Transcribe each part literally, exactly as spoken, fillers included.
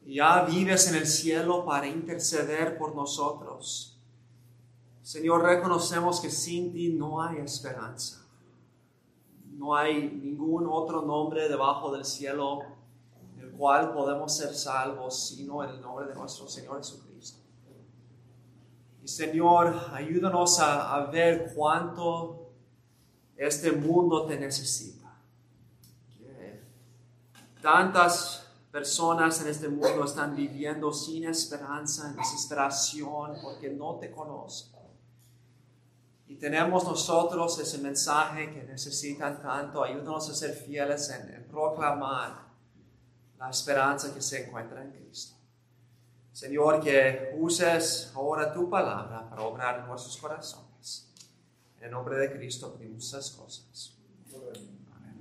ya vives en el cielo para interceder por nosotros. Señor, reconocemos que sin ti no hay esperanza. No hay ningún otro nombre debajo del cielo en el cual podemos ser salvos, sino en el nombre de nuestro Señor Jesucristo. Y Señor, ayúdanos a, a ver cuánto este mundo te necesita. Que tantas personas en este mundo están viviendo sin esperanza, en desesperación, porque no te conocen. Y tenemos nosotros ese mensaje que necesitan tanto. Ayúdanos a ser fieles en, en proclamar la esperanza que se encuentra en Cristo. Señor, que uses ahora tu palabra para obrar en nuestros corazones. En el nombre de Cristo pedimos esas cosas. Amén.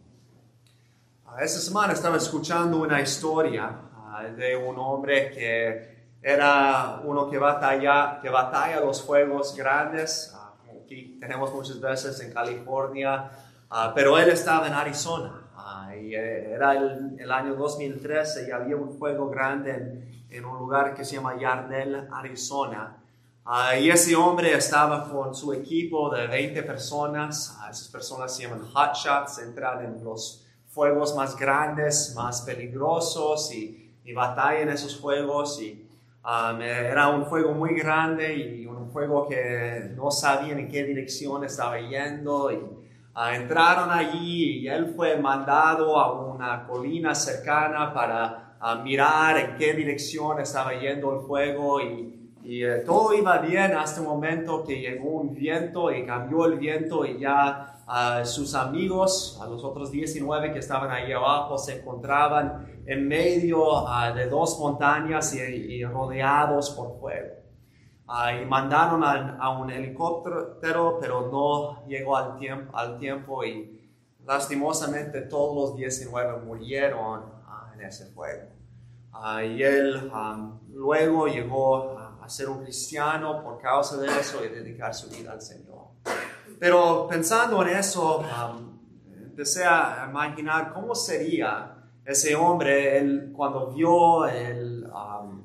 Esta semana estaba escuchando una historia uh, de un hombre que era uno que batalla, que batalla los fuegos grandes. Uh, como aquí tenemos muchas veces en California, uh, pero él estaba en Arizona. Uh, y era el, el año dos mil trece y había un fuego grande en en un lugar que se llama Yarnell, Arizona. Uh, y ese hombre estaba con su equipo de veinte personas. Uh, esas personas se llaman hotshots, entran en los fuegos más grandes, más peligrosos y, y batallan esos fuegos. Y, um, era un fuego muy grande y un fuego que no sabían en qué dirección estaba yendo. Y, uh, entraron allí y él fue mandado a una colina cercana para a mirar en qué dirección estaba yendo el fuego y, y eh, todo iba bien hasta el momento que llegó un viento y cambió el viento y ya uh, sus amigos, a los otros diecinueve que estaban ahí abajo, se encontraban en medio uh, de dos montañas y, y rodeados por fuego. Uh, y mandaron a, a un helicóptero, pero no llegó al tiempo, al tiempo y lastimosamente todos los diecinueve murieron en ese fuego. Uh, y él um, luego llegó a, a ser un cristiano por causa de eso y dedicar su vida al Señor. Pero pensando en eso, um, empecé a imaginar cómo sería ese hombre él, cuando vio el, um,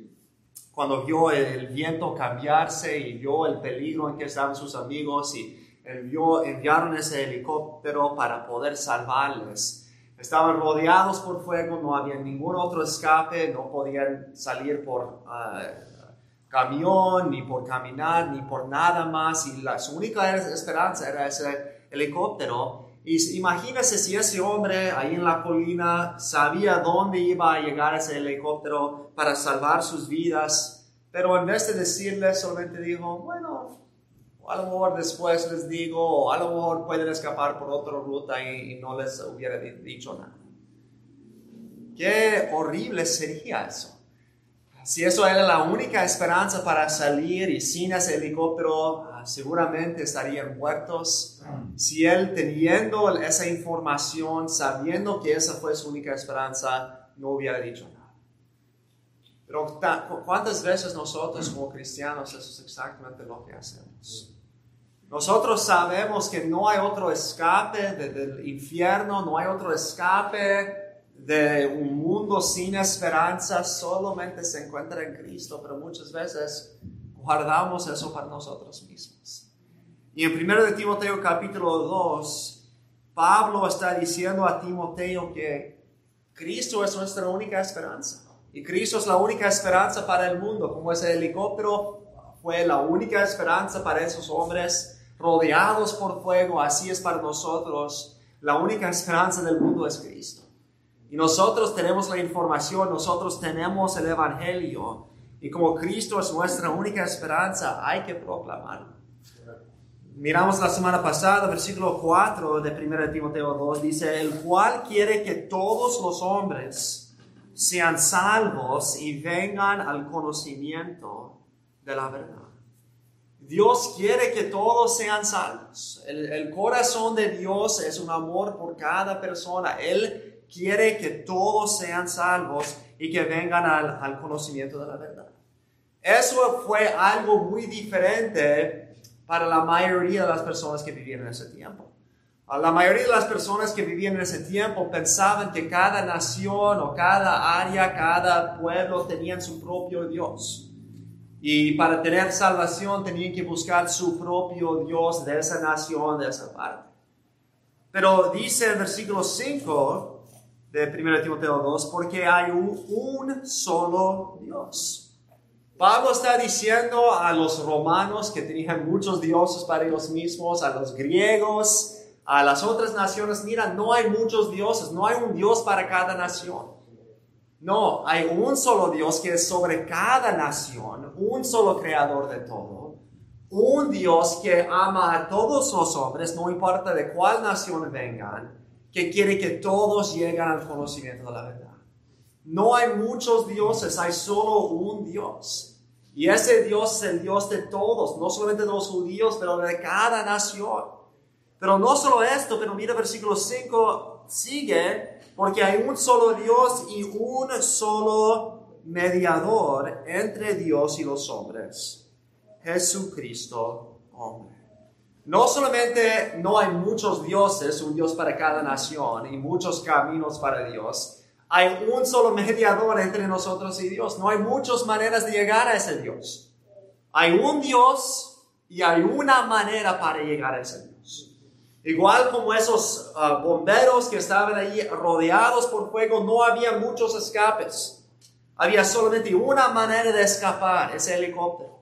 cuando vio el viento cambiarse y vio el peligro en que estaban sus amigos y él vio, enviaron ese helicóptero para poder salvarles. Estaban rodeados por fuego, no había ningún otro escape, no podían salir por uh, camión, ni por caminar, ni por nada más. Y la, su única esperanza era ese helicóptero. Y imagínese si ese hombre ahí en la colina sabía dónde iba a llegar ese helicóptero para salvar sus vidas. Pero en vez de decirle, solamente dijo, bueno, a lo mejor después les digo, o a lo mejor pueden escapar por otra ruta y, y no les hubiera dicho nada. Qué horrible sería eso. Si eso era la única esperanza para salir y sin ese helicóptero, seguramente estarían muertos. Si él teniendo esa información, sabiendo que esa fue su única esperanza, no hubiera dicho nada. Pero ¿cuántas veces nosotros como cristianos eso es exactamente lo que hacemos? Nosotros sabemos que no hay otro escape de, del infierno, no hay otro escape de un mundo sin esperanza, solamente se encuentra en Cristo, pero muchas veces guardamos eso para nosotros mismos. Y en primero de Timoteo capítulo dos, Pablo está diciendo a Timoteo que Cristo es nuestra única esperanza. Y Cristo es la única esperanza para el mundo, como ese helicóptero fue la única esperanza para esos hombres rodeados por fuego, así es para nosotros. La única esperanza del mundo es Cristo. Y nosotros tenemos la información, nosotros tenemos el Evangelio. Y como Cristo es nuestra única esperanza, hay que proclamarlo. Miramos la semana pasada, versículo cuatro de primero de Timoteo dos, dice, el cual quiere que todos los hombres sean salvos y vengan al conocimiento de la verdad. Dios quiere que todos sean salvos. El, el corazón de Dios es un amor por cada persona. Él quiere que todos sean salvos y que vengan al, al conocimiento de la verdad. Eso fue algo muy diferente para la mayoría de las personas que vivían en ese tiempo. La mayoría de las personas que vivían en ese tiempo pensaban que cada nación o cada área, cada pueblo tenían su propio Dios. Y para tener salvación tenían que buscar su propio Dios de esa nación, de esa parte. Pero dice el versículo cinco de primera Timoteo dos, porque hay un, un solo Dios. Pablo está diciendo a los romanos que tenían muchos dioses para ellos mismos, a los griegos, a las otras naciones, mira, no hay muchos dioses, no hay un Dios para cada nación. No, hay un solo Dios que es sobre cada nación, un solo creador de todo. Un Dios que ama a todos los hombres, no importa de cuál nación vengan, que quiere que todos lleguen al conocimiento de la verdad. No hay muchos dioses, hay solo un Dios. Y ese Dios es el Dios de todos, no solamente de los judíos, pero de cada nación. Pero no solo esto, pero mira versículo cinco, sigue, porque hay un solo Dios y un solo mediador entre Dios y los hombres, Jesucristo, hombre. No solamente no hay muchos dioses, un Dios para cada nación y muchos caminos para Dios, hay un solo mediador entre nosotros y Dios. No hay muchas maneras de llegar a ese Dios. Hay un Dios y hay una manera para llegar a ese Dios. Igual como esos uh, bomberos que estaban ahí rodeados por fuego, no había muchos escapes. Había solamente una manera de escapar, ese helicóptero.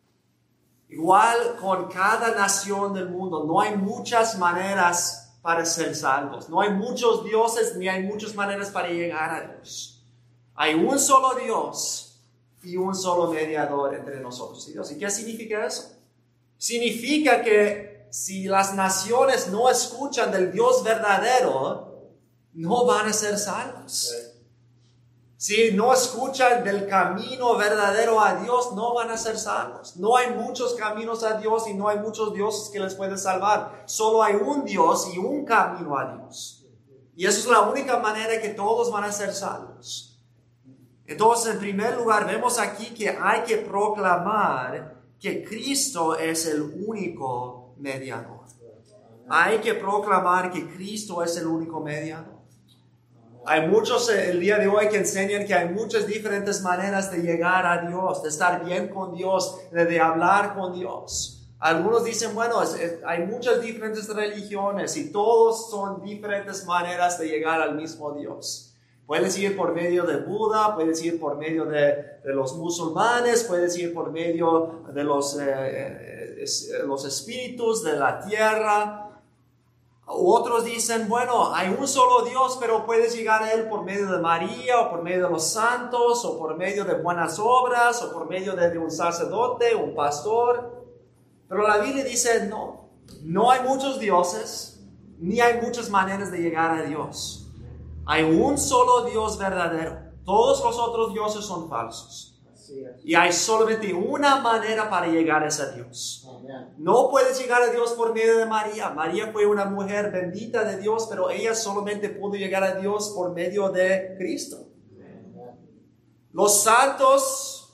Igual con cada nación del mundo, no hay muchas maneras para ser salvos. No hay muchos dioses ni hay muchas maneras para llegar a Dios. Hay un solo Dios y un solo mediador entre nosotros y Dios. ¿Y qué significa eso? Significa que si las naciones no escuchan del Dios verdadero, no van a ser salvos. Si no escuchan del camino verdadero a Dios, no van a ser salvos. No hay muchos caminos a Dios y no hay muchos dioses que les pueden salvar. Solo hay un Dios y un camino a Dios. Y eso es la única manera que todos van a ser salvos. Entonces, en primer lugar, vemos aquí que hay que proclamar que Cristo es el único mediador. Hay que proclamar que Cristo es el único mediador. Hay muchos el día de hoy que enseñan que hay muchas diferentes maneras de llegar a Dios, de estar bien con Dios, de, de hablar con Dios. Algunos dicen, bueno, es, es, hay muchas diferentes religiones y todos son diferentes maneras de llegar al mismo Dios. Puedes ir por medio de Buda, puedes ir por medio de, de los musulmanes, puedes ir por medio de los, eh, es, los espíritus de la tierra. Otros dicen, bueno, hay un solo Dios, pero puedes llegar a Él por medio de María, o por medio de los santos, o por medio de buenas obras, o por medio de, de un sacerdote, un pastor. Pero la Biblia dice, no, no hay muchos dioses, ni hay muchas maneras de llegar a Dios. Hay un solo Dios verdadero. Todos los otros dioses son falsos. Y hay solamente una manera para llegar a ese Dios. No puedes llegar a Dios por medio de María. María fue una mujer bendita de Dios, pero ella solamente pudo llegar a Dios por medio de Cristo. Los santos,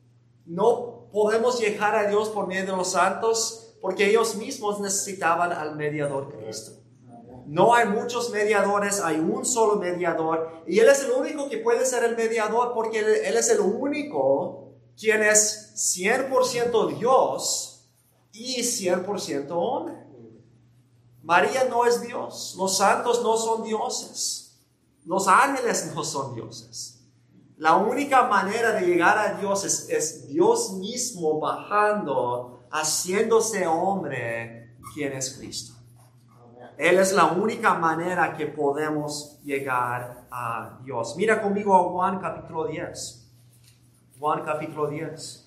no podemos llegar a Dios por medio de los santos porque ellos mismos necesitaban al mediador Cristo. No hay muchos mediadores, hay un solo mediador. Y Él es el único que puede ser el mediador porque Él, él es el único quien es cien por ciento Dios y cien por ciento hombre. María no es Dios. Los santos no son dioses. Los ángeles no son dioses. La única manera de llegar a Dios es, es Dios mismo bajando, haciéndose hombre, quien es Cristo. Él es la única manera que podemos llegar a Dios. Mira conmigo a Juan capítulo diez. Juan capítulo diez.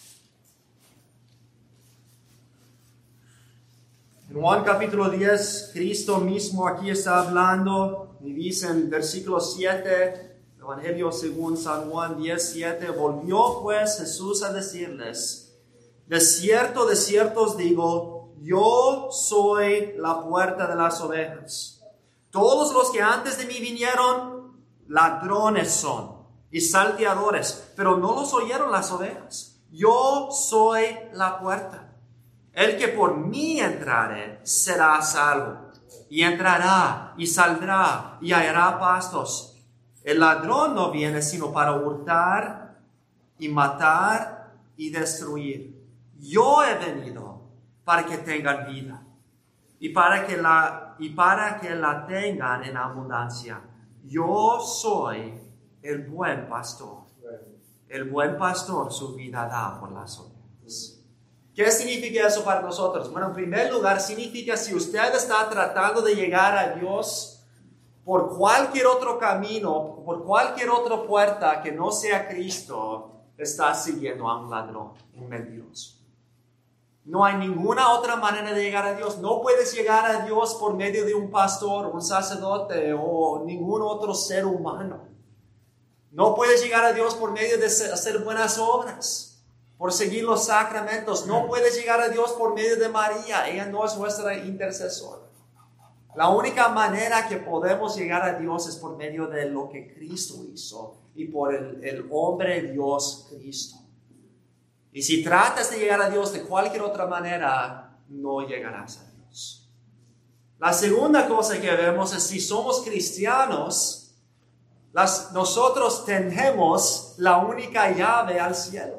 En Juan capítulo diez, Cristo mismo aquí está hablando y dice en versículo siete, Evangelio según San Juan diez, siete, volvió pues Jesús a decirles, de cierto, de cierto os digo, yo soy la puerta de las ovejas. Todos los que antes de mí vinieron, ladrones son y salteadores, pero no los oyeron las ovejas. Yo soy la puerta. El que por mí entrare será salvo, y entrará y saldrá y hallará pastos. El ladrón no viene sino para hurtar y matar y destruir. Yo he venido para que tengan vida y para que la, y para que la tengan en abundancia. Yo soy el buen pastor. El buen pastor su vida da por las ovejas. ¿Qué significa eso para nosotros? Bueno, en primer lugar, significa si usted está tratando de llegar a Dios por cualquier otro camino, por cualquier otra puerta que no sea Cristo, está siguiendo a un ladrón, un mentiroso. No hay ninguna otra manera de llegar a Dios. No puedes llegar a Dios por medio de un pastor, un sacerdote o ningún otro ser humano. No puedes llegar a Dios por medio de hacer buenas obras, por seguir los sacramentos. No puedes llegar a Dios por medio de María. Ella no es nuestra intercesora. La única manera que podemos llegar a Dios es por medio de lo que Cristo hizo y por el, el hombre Dios Cristo. Y si tratas de llegar a Dios de cualquier otra manera, no llegarás a Dios. La segunda cosa que vemos es si somos cristianos, las, nosotros tenemos la única llave al cielo.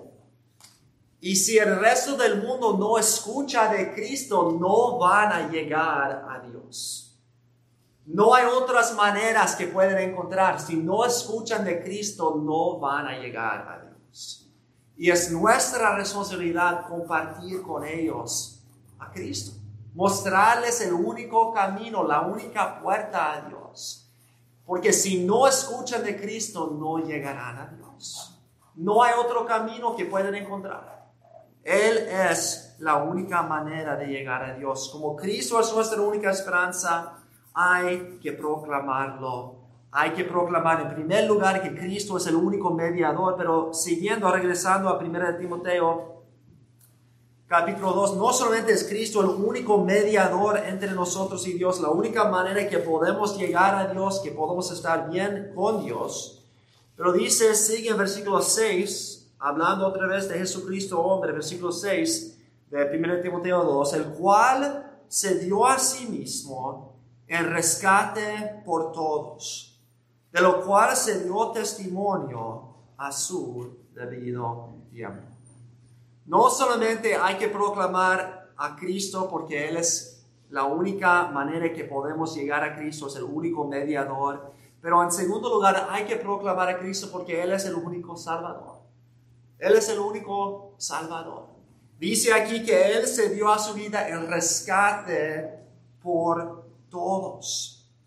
Y si el resto del mundo no escucha de Cristo, no van a llegar a Dios. No hay otras maneras que pueden encontrar. Si no escuchan de Cristo, no van a llegar a Dios. Y es nuestra responsabilidad compartir con ellos a Cristo. Mostrarles el único camino, la única puerta a Dios. Porque si no escuchan de Cristo, no llegarán a Dios. No hay otro camino que pueden encontrar. Él es la única manera de llegar a Dios. Como Cristo es nuestra única esperanza, hay que proclamarlo. Hay que proclamar en primer lugar que Cristo es el único mediador, pero siguiendo, regresando a primera de Timoteo, capítulo dos, no solamente es Cristo el único mediador entre nosotros y Dios, la única manera que podemos llegar a Dios, que podemos estar bien con Dios, pero dice, sigue en versículo seis, hablando otra vez de Jesucristo hombre, versículo seis de primera de Timoteo dos, el cual se dio a sí mismo en rescate por todos, de lo cual se dio testimonio a su debido tiempo. No solamente hay que proclamar a Cristo porque Él es la única manera que podemos llegar a Cristo, es el único mediador, pero en segundo lugar hay que proclamar a Cristo porque Él es el único Salvador. Él es el único Salvador. Dice aquí que Él se dio a su vida el rescate por todos.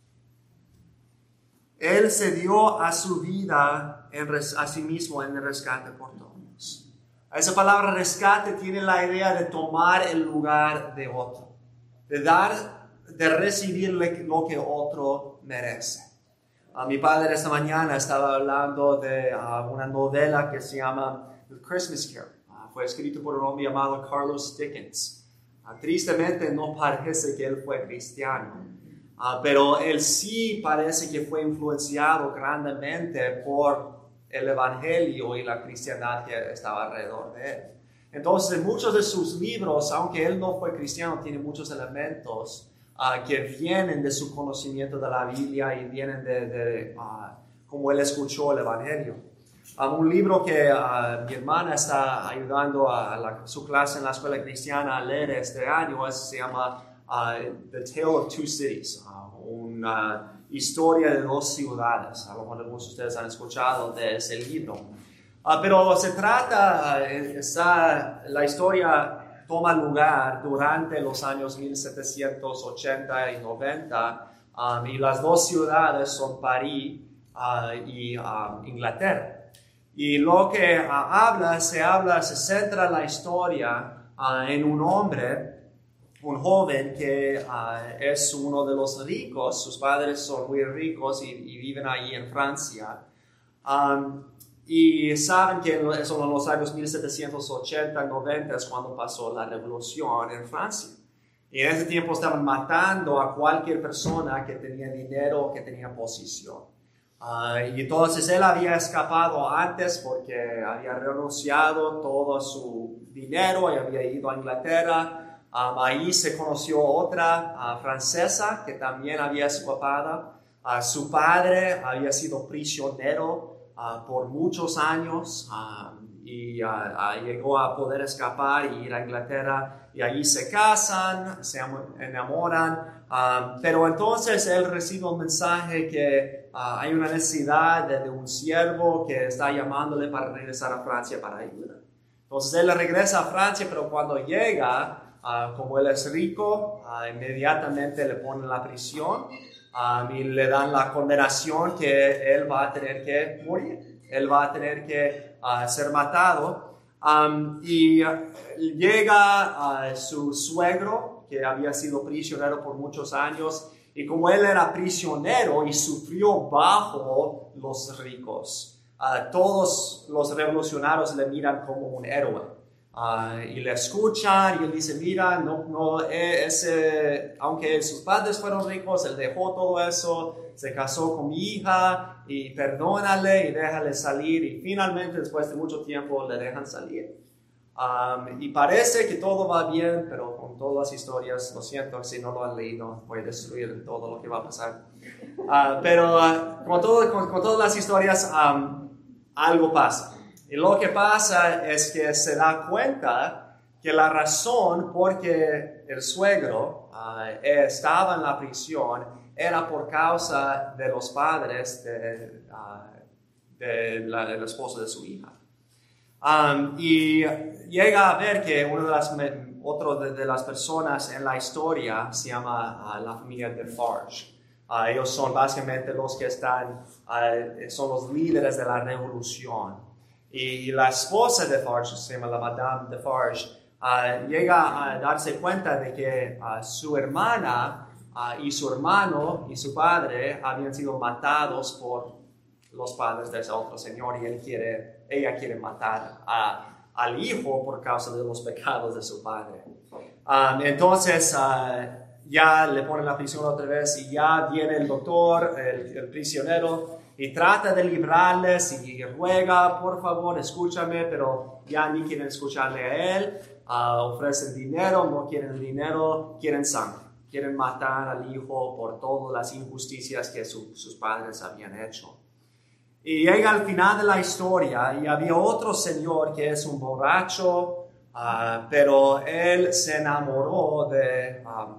Él se dio a su vida en res, a sí mismo en el rescate por todos. Esa palabra rescate tiene la idea de tomar el lugar de otro, de dar, de recibir lo que otro merece. Uh, mi padre esta mañana estaba hablando de uh, una novela que se llama The Christmas Carol. Uh, fue escrito por un hombre llamado Charles Dickens. Uh, tristemente no parece que él fue cristiano. Uh, pero él sí parece que fue influenciado grandemente por el evangelio y la cristiandad que estaba alrededor de él. Entonces, muchos de sus libros, aunque él no fue cristiano, tienen muchos elementos uh, que vienen de su conocimiento de la Biblia y vienen de, de uh, cómo él escuchó el evangelio. Um, un libro que uh, mi hermana está ayudando a la, su clase en la escuela cristiana a leer este año es, se llama Uh, The Tale of Two Cities, uh, una historia de dos ciudades. A lo mejor algunos de ustedes han escuchado de ese libro. Uh, pero se trata, uh, esa, la historia toma lugar durante los años mil setecientos ochenta y noventa, um, y las dos ciudades son París uh, y um, Inglaterra. Y lo que uh, habla, se habla, se centra la historia uh, en un hombre, un joven que uh, es uno de los ricos, sus padres son muy ricos y, y viven ahí en Francia. Um, y saben que son en los años mil setecientos ochenta y noventa es cuando pasó la revolución en Francia. Y en ese tiempo estaban matando a cualquier persona que tenía dinero o que tenía posición. Uh, y entonces él había escapado antes porque había renunciado todo su dinero y había ido a Inglaterra. Um, ahí se conoció otra uh, francesa que también había escapado. Uh, su padre había sido prisionero uh, por muchos años uh, y uh, uh, llegó a poder escapar y ir a Inglaterra. Y allí se casan, se enamoran. Um, pero entonces él recibe un mensaje que uh, hay una necesidad de, de un siervo que está llamándole para regresar a Francia para ayudar. Entonces él regresa a Francia, pero cuando llega, Uh, como él es rico, uh, inmediatamente le ponen en la prisión um, y le dan la condenación que él va a tener que morir. Él va a tener que uh, ser matado. Um, y uh, llega uh, su suegro, que había sido prisionero por muchos años, y como él era prisionero y sufrió bajo los ricos, uh, todos los revolucionarios le miran como un héroe. Uh, y le escuchan y él dice, mira, no, no, ese, aunque sus padres fueron ricos, él dejó todo eso, se casó con mi hija y perdónale y déjale salir. Y finalmente, después de mucho tiempo, le dejan salir. Um, y parece que todo va bien, pero con todas las historias, lo siento, si no lo han leído, voy a destruir todo lo que va a pasar. Uh, pero uh, con, todo, con, con todas las historias, um, algo pasa. Y lo que pasa es que se da cuenta que la razón por que el suegro uh, estaba en la prisión era por causa de los padres de, uh, de la, del esposo de su hija. Um, y llega a ver que una de las, otro de, de las personas en la historia se llama uh, la familia Defarge. Uh, ellos son básicamente los que están, uh, son los líderes de la revolución. Y la esposa de Defarge, se llama la Madame Defarge, uh, llega a darse cuenta de que uh, su hermana uh, y su hermano y su padre habían sido matados por los padres de ese otro señor y él quiere, ella quiere matar a, al hijo por causa de los pecados de su padre. Um, entonces uh, ya le ponen la prisión otra vez y ya viene el doctor, el, el prisionero, y trata de librarles y ruega, por favor, escúchame, pero ya ni quieren escucharle a él. Uh, ofrecen dinero, no quieren el dinero, quieren sangre. Quieren matar al hijo por todas las injusticias que su, sus padres habían hecho. Y llega al final de la historia y había otro señor que es un borracho, uh, pero él se enamoró de um,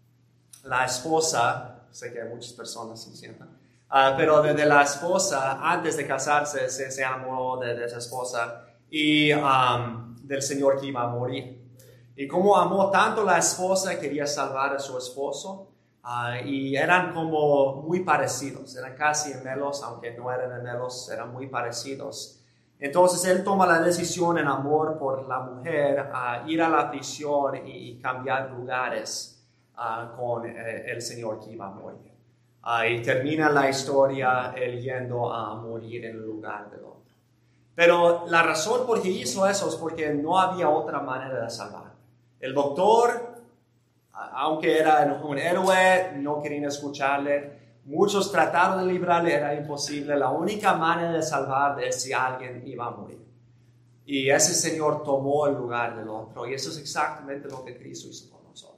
la esposa. Sé que hay muchas personas que sientan. Uh, pero de, de la esposa, antes de casarse, se, se enamoró de, de esa esposa y um, del señor que iba a morir. Y como amó tanto la esposa, quería salvar a su esposo. Uh, y eran como muy parecidos, eran casi gemelos, aunque no eran gemelos, eran muy parecidos. Entonces él toma la decisión en amor por la mujer a uh, ir a la prisión y, y cambiar lugares uh, con eh, el señor que iba a morir. Uh, y termina la historia él yendo a morir en el lugar del otro. Pero la razón por qué hizo eso es porque no había otra manera de salvar. El doctor, aunque era un héroe, no querían escucharle. Muchos trataron de librarle, era imposible. La única manera de salvarle es si alguien iba a morir. Y ese Señor tomó el lugar del otro. Y eso es exactamente lo que Cristo hizo con nosotros.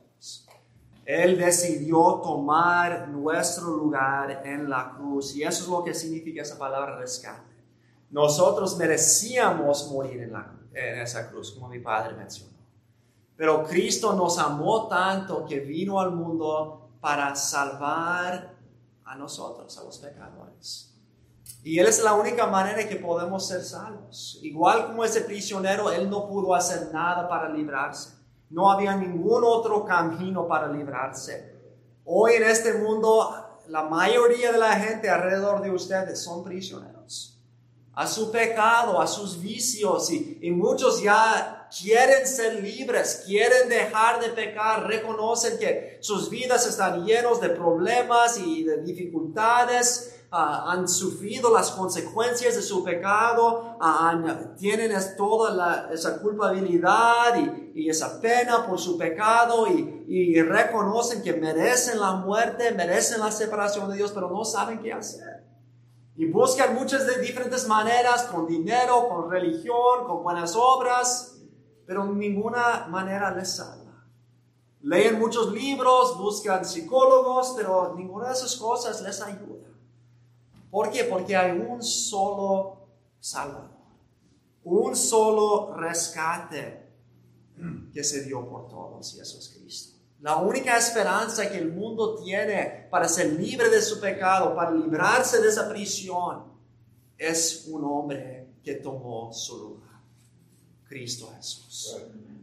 Él decidió tomar nuestro lugar en la cruz. Y eso es lo que significa esa palabra rescate. Nosotros merecíamos morir en, la, en esa cruz, como mi padre mencionó. Pero Cristo nos amó tanto que vino al mundo para salvar a nosotros, a los pecadores. Y Él es la única manera que podemos ser salvos. Igual como ese prisionero, Él no pudo hacer nada para librarse. No había ningún otro camino para librarse. Hoy en este mundo, la mayoría de la gente alrededor de ustedes son prisioneros. A su pecado, a sus vicios. Y, y muchos ya quieren ser libres, quieren dejar de pecar, reconocen que sus vidas están llenos de problemas y de dificultades. Uh, han sufrido las consecuencias de su pecado, uh, han, tienen es, toda la, esa culpabilidad y, y esa pena por su pecado y, y reconocen que merecen la muerte, merecen la separación de Dios, pero no saben qué hacer. Y buscan muchas de diferentes maneras, con dinero, con religión, con buenas obras, pero ninguna manera les salva. leen muchos libros, buscan psicólogos, pero ninguna de esas cosas les ayuda. ¿Por qué? Porque hay un solo Salvador, un solo rescate que se dio por todos, y eso es Cristo. La única esperanza que el mundo tiene para ser libre de su pecado, para librarse de esa prisión, es un hombre que tomó su lugar, Cristo Jesús.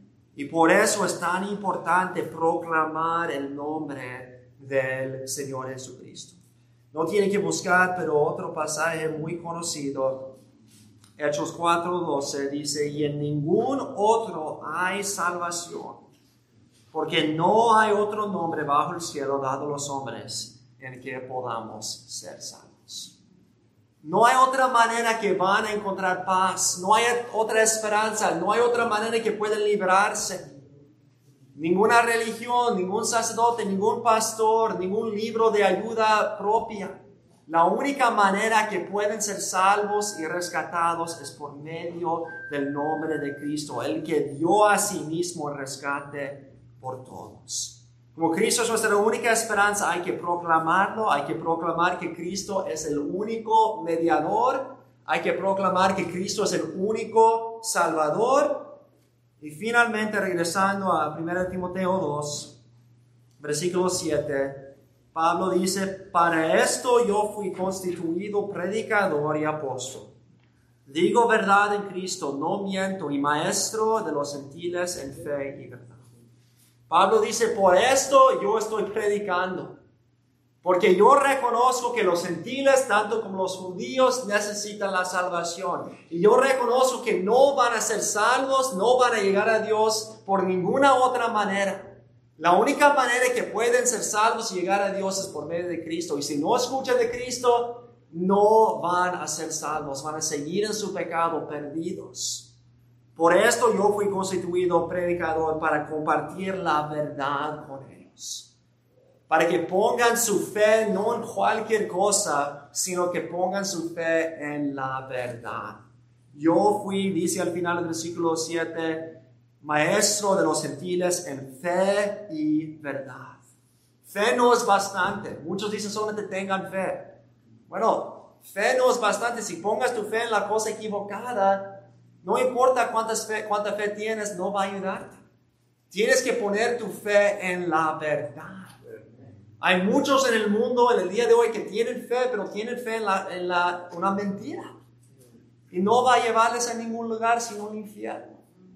Y por eso es tan importante proclamar el nombre del Señor Jesucristo. No tiene que buscar, pero otro pasaje muy conocido, Hechos cuatro doce, dice, y en ningún otro hay salvación, porque no hay otro nombre bajo el cielo dado a los hombres en que podamos ser salvos. No hay otra manera que van a encontrar paz, no hay otra esperanza, no hay otra manera que puedan librarse. Ninguna religión, ningún sacerdote, ningún pastor, ningún libro de ayuda propia. La única manera que pueden ser salvos y rescatados es por medio del nombre de Cristo, el que dio a sí mismo el rescate por todos. Como Cristo es nuestra única esperanza, hay que proclamarlo, hay que proclamar que Cristo es el único mediador, hay que proclamar que Cristo es el único Salvador. Y finalmente, regresando a primera Timoteo dos, versículo siete, Pablo dice, para esto yo fui constituido predicador y apóstol. Digo verdad en Cristo, no miento, y maestro de los gentiles en fe y verdad. Pablo dice, por esto yo estoy predicando. Porque yo reconozco que los gentiles, tanto como los judíos, necesitan la salvación. Y yo reconozco que no van a ser salvos, no van a llegar a Dios por ninguna otra manera. La única manera que pueden ser salvos y llegar a Dios es por medio de Cristo. Y si no escuchan de Cristo, no van a ser salvos, van a seguir en su pecado perdidos. Por esto yo fui constituido predicador para compartir la verdad con ellos. Para que pongan su fe no en cualquier cosa, sino que pongan su fe en la verdad. Yo fui, dice al final del versículo siete, maestro de los gentiles en fe y verdad. Fe no es bastante. Muchos dicen solamente tengan fe. Bueno, fe no es bastante. Si pongas tu fe en la cosa equivocada, no importa cuántas fe, cuánta fe tienes, no va a ayudarte. Tienes que poner tu fe en la verdad. Hay muchos en el mundo en el día de hoy que tienen fe, pero tienen fe en, la, en la, una mentira. Y no va a llevarles a ningún lugar sino un infierno.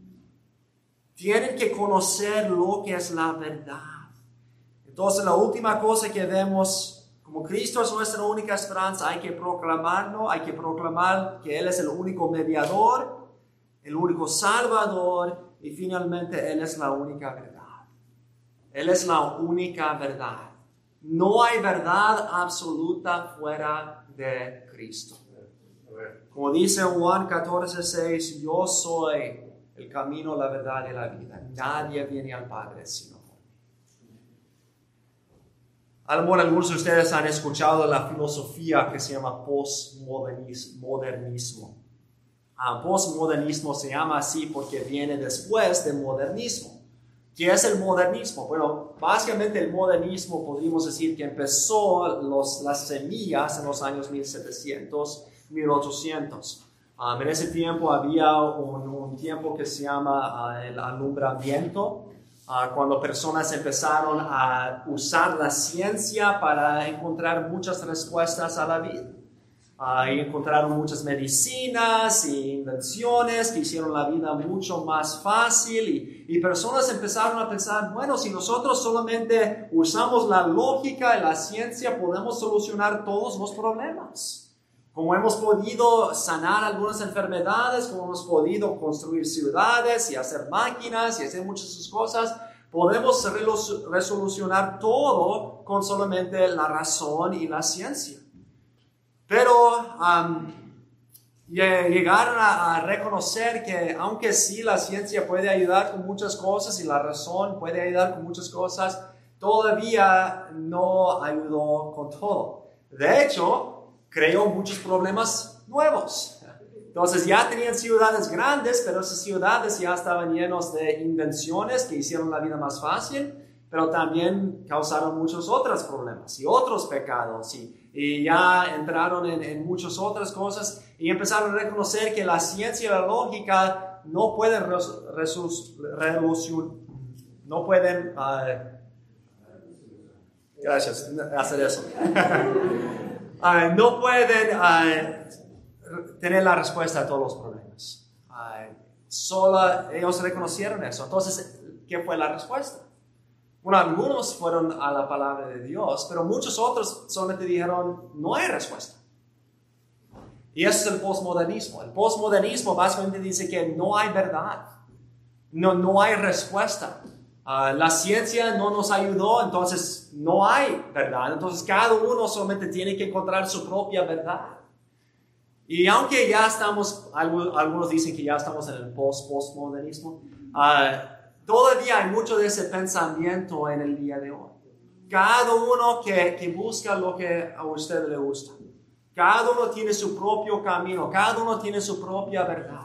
Tienen que conocer lo que es la verdad. Entonces la última cosa que vemos, como Cristo es nuestra única esperanza, hay que proclamarlo, hay que proclamar que Él es el único mediador, el único salvador y finalmente Él es la única verdad. Él es la única verdad. No hay verdad absoluta fuera de Cristo. Como dice Juan catorce seis, yo soy el camino, la verdad y la vida. Nadie viene al Padre sino por mí. A lo mejor algunos de ustedes han escuchado la filosofía que se llama postmodernismo. Ah, postmodernismo se llama así porque viene después del modernismo. ¿Qué es el modernismo? Bueno, básicamente el modernismo podríamos decir que empezó los, las semillas en los años mil setecientos, mil ochocientos. Um, en ese tiempo había un, un tiempo que se llama uh, el alumbramiento, uh, cuando personas empezaron a usar la ciencia para encontrar muchas respuestas a la vida. Uh, y encontraron muchas medicinas e invenciones que hicieron la vida mucho más fácil y, y personas empezaron a pensar, bueno, si nosotros solamente usamos la lógica y la ciencia podemos solucionar todos los problemas. Como hemos podido sanar algunas enfermedades, como hemos podido construir ciudades y hacer máquinas y hacer muchas de esas cosas, podemos resolucionar todo con solamente la razón y la ciencia. Pero um, llegaron a, a reconocer que aunque sí la ciencia puede ayudar con muchas cosas y la razón puede ayudar con muchas cosas, todavía no ayudó con todo. De hecho, creó muchos problemas nuevos. Entonces ya tenían ciudades grandes, pero esas ciudades ya estaban llenas de invenciones que hicieron la vida más fácil. pero también causaron muchos otros problemas y otros pecados y, y ya entraron en, en muchas otras cosas y empezaron a reconocer que la ciencia y la lógica no pueden resolucionar, no pueden, uh, gracias, hacer eso, uh, no pueden uh, tener la respuesta a todos los problemas. Uh, solo ellos reconocieron eso. Entonces, ¿qué fue la respuesta? Bueno, algunos fueron a la palabra de Dios, pero muchos otros solamente dijeron, no hay respuesta. Y eso es el postmodernismo. El postmodernismo básicamente dice que no hay verdad, no, no hay respuesta. Uh, la ciencia no nos ayudó, entonces no hay verdad. Entonces cada uno solamente tiene que encontrar su propia verdad. Y aunque ya estamos, algunos dicen que ya estamos en el post-postmodernismo, uh, todavía hay mucho de ese pensamiento en el día de hoy. Cada uno que, que busca lo que a usted le gusta. Cada uno tiene su propio camino, cada uno tiene su propia verdad.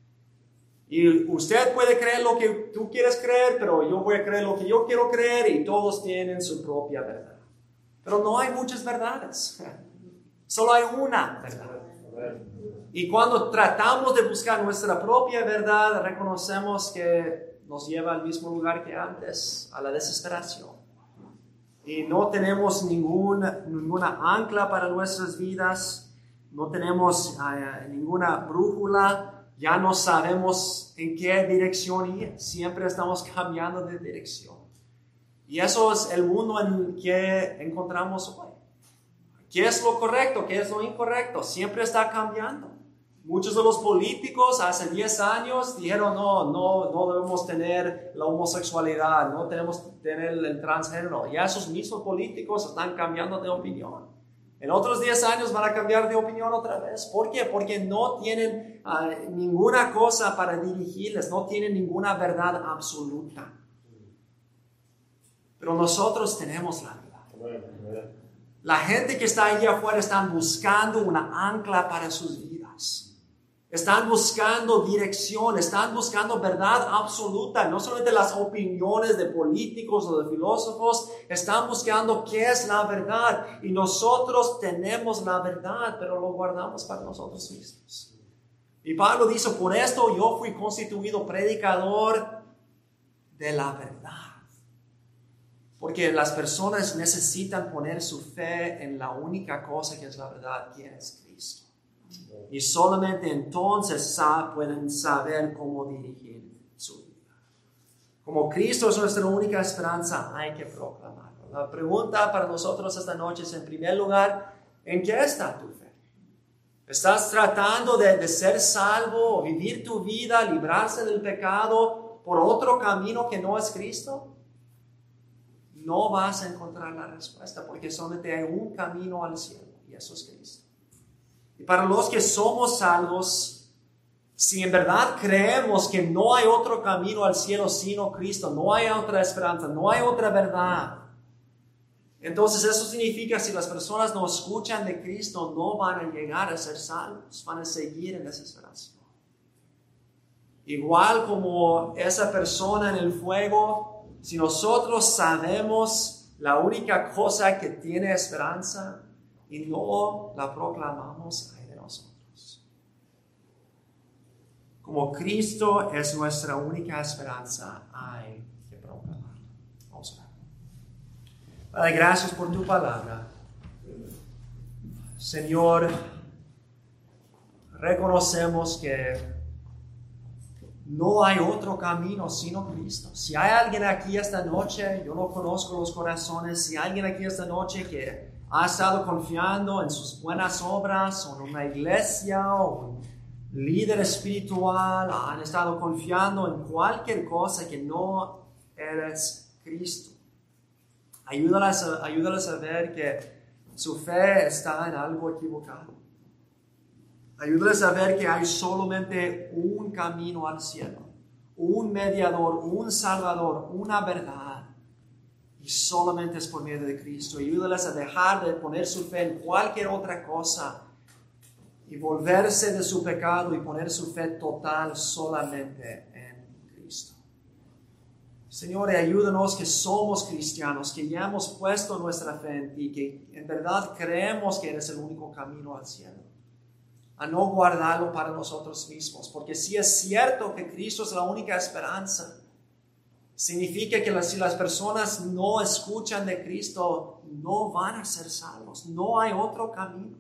Y usted puede creer lo que tú quieres creer, pero yo voy a creer lo que yo quiero creer y todos tienen su propia verdad. Pero no hay muchas verdades, solo hay una verdad. Y cuando tratamos de buscar nuestra propia verdad, reconocemos que nos lleva al mismo lugar que antes, a la desesperación. Y no tenemos ningún, ninguna ancla para nuestras vidas, no tenemos uh, ninguna brújula. Ya no sabemos en qué dirección ir. Siempre estamos cambiando de dirección. Y eso es el mundo en el que encontramos hoy. ¿Qué es lo correcto? ¿Qué es lo incorrecto? Siempre está cambiando. Muchos de los políticos hace diez años dijeron, no, no, no debemos tener la homosexualidad, no tenemos tener el transgénero. Ya esos mismos políticos están cambiando de opinión. En otros diez años van a cambiar de opinión otra vez. ¿Por qué? Porque no tienen uh, ninguna cosa para dirigirles, no tienen ninguna verdad absoluta. Pero nosotros tenemos la verdad. La gente que está allá afuera están buscando una ancla para sus vidas. Están buscando dirección, están buscando verdad absoluta, no solamente las opiniones de políticos o de filósofos, están buscando qué es la verdad. Y nosotros tenemos la verdad, pero lo guardamos para nosotros mismos. Y Pablo dice, por esto yo fui constituido predicador de la verdad. Porque las personas necesitan poner su fe en la única cosa que es la verdad, que es Cristo. Y solamente entonces pueden saber cómo dirigir su vida. Como Cristo es nuestra única esperanza, hay que proclamarlo. La pregunta para nosotros esta noche es, en primer lugar, ¿en qué está tu fe? ¿Estás tratando de, de ser salvo, vivir tu vida, librarse del pecado por otro camino que no es Cristo? No vas a encontrar la respuesta, porque solamente hay un camino al cielo, y eso es Cristo. Y para los que somos salvos, si en verdad creemos que no hay otro camino al cielo sino Cristo, no hay otra esperanza, no hay otra verdad, entonces eso significa que si las personas no escuchan de Cristo, no van a llegar a ser salvos, van a seguir en desesperación. Igual como esa persona en el fuego, si nosotros sabemos la única cosa que tiene esperanza, y no la proclamamos, ay de nosotros. Como Cristo es nuestra única esperanza, hay que proclamarla. Vamos a ver. Padre, gracias por tu palabra. Señor, reconocemos que no hay otro camino sino Cristo. Si hay alguien aquí esta noche, yo no conozco los corazones, si hay alguien aquí esta noche que ha estado confiando en sus buenas obras, o en una iglesia, o un líder espiritual, han estado confiando en cualquier cosa que no eres Cristo. Ayúdales a, ayúdales a ver que su fe está en algo equivocado. Ayúdales a ver que hay solamente un camino al cielo, un mediador, un salvador, una verdad. Y solamente es por medio de Cristo. Ayúdales a dejar de poner su fe en cualquier otra cosa y volverse de su pecado y poner su fe total solamente en Cristo. Señor, ayúdanos que somos cristianos, que ya hemos puesto nuestra fe en ti, que en verdad creemos que eres el único camino al cielo. A no guardarlo para nosotros mismos, porque si es cierto que Cristo es la única esperanza, significa que si las personas no escuchan de Cristo, no van a ser salvos, no hay otro camino.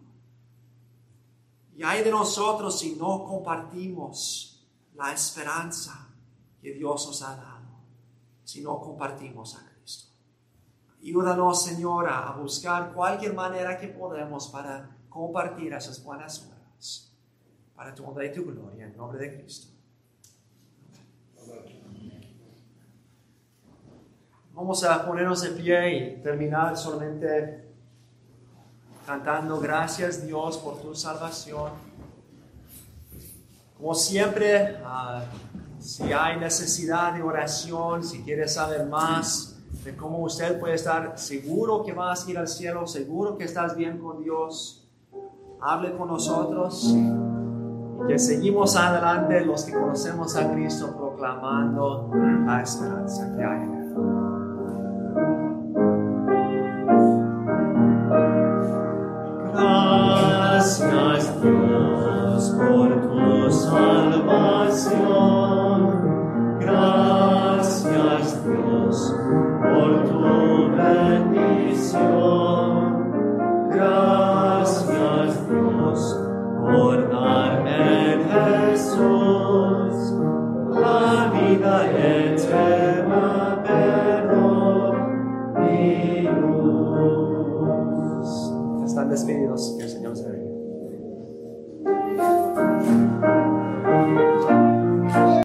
Y hay de nosotros si no compartimos la esperanza que Dios nos ha dado, si no compartimos a Cristo. Ayúdanos, Señor, a buscar cualquier manera que podamos para compartir esas buenas nuevas, para tu honra y tu gloria, en nombre de Cristo. Vamos a ponernos de pie y terminar solamente cantando gracias, Dios, por tu salvación. Como siempre, uh, si hay necesidad de oración, si quieres saber más de cómo usted puede estar seguro que vas a ir al cielo, seguro que estás bien con Dios, hable con nosotros y que seguimos adelante los que conocemos a Cristo proclamando la esperanza que hay en Él. Gracias, Dios, por tu salvación. Gracias, Dios, por tu bendición. Gracias, Dios, por darme en Jesús la vida eterna, perdón y luz. Están despedidos, que el Señor se bendiga.